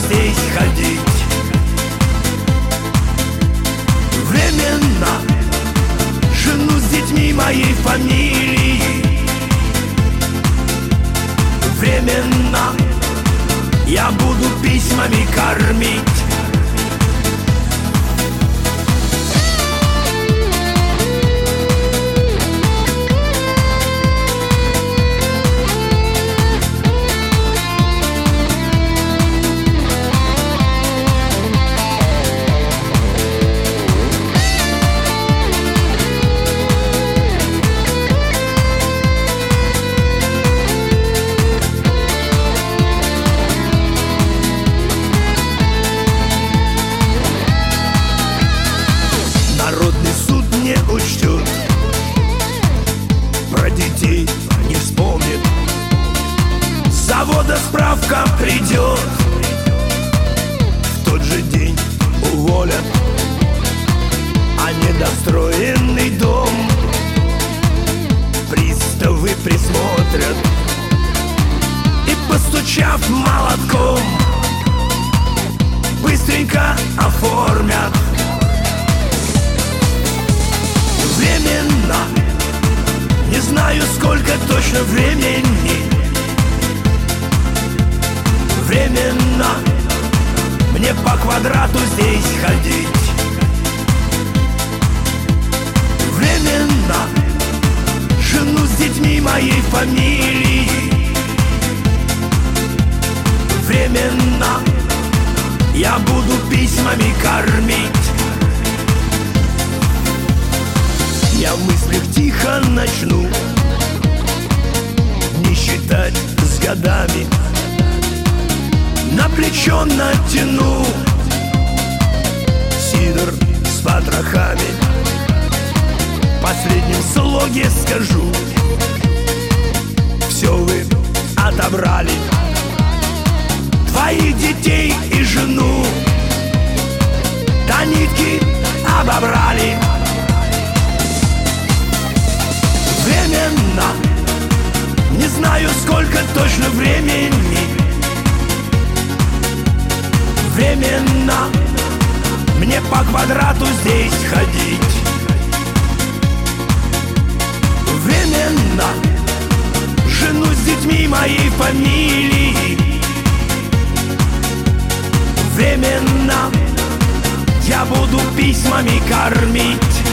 здесь ходить. Временно жену с детьми моей фамилии. Временно я буду письмами кормить. Народный суд не учтет, про детей не вспомнит, с завода справка придет, в тот же день уволят, а недостроенный дом приставы присмотрят и, постучав молотком, быстренько оформят. Временно, не знаю, сколько точно времени. Временно мне по квадрату здесь ходить. Временно жену с детьми моей фамилии. Временно я буду письмами кормить. Я в мыслях тихо начну не считать с годами, на плечо натяну сидор с потрохами. В последнем слоге скажу: все вы отобрали, твоих детей и жену до нитки обобрали. Временно, не знаю, сколько точно времени. Временно мне по квадрату здесь ходить. Временно жену с детьми моей фамилии. Временно я буду письмами кормить.